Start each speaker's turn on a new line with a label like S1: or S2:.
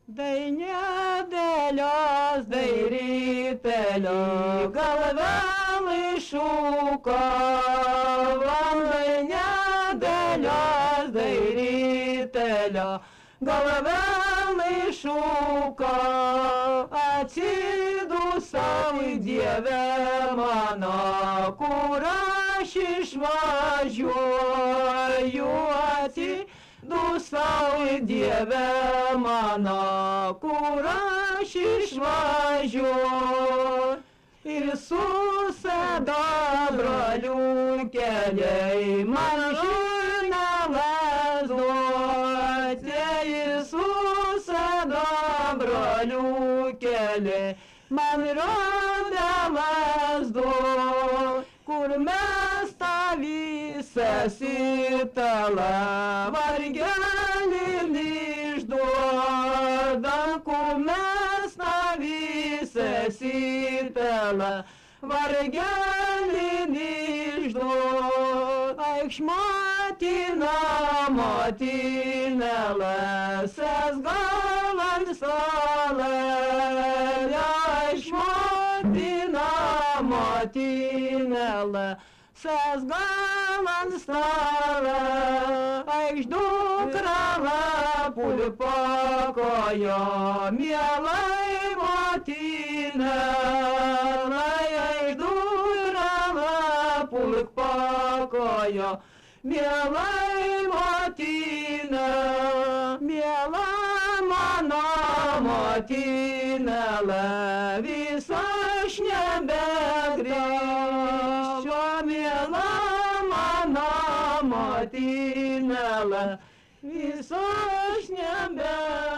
S1: Dai nedėlios, dai rytelio, galvelai šūkavam, dai nedėlios, dai rytelio, galvelai šūka, atsidusau į Dievę mano, kur aš išvažiuoju, atsidusau į Dievę mano, kur aš išvažiuoju. Ir susidabro keliai man žinamas duoti, ir susidabro keliai man rodamas duoti, kur mes tą visą sitalą vargelį išduodam, kur mes tą visą sitalą vargelį išduodam. Eikš motina, motina, lasas galant salelę, eikš motina, motina, lasas galant salelę, eikš dukra pulpakojo, mielai motina, eikš dukra pulpakojo, mielai motina, miela mano motina, vis aš nebegrįšiu, miela mano motina, vis aš nebegrįšiu.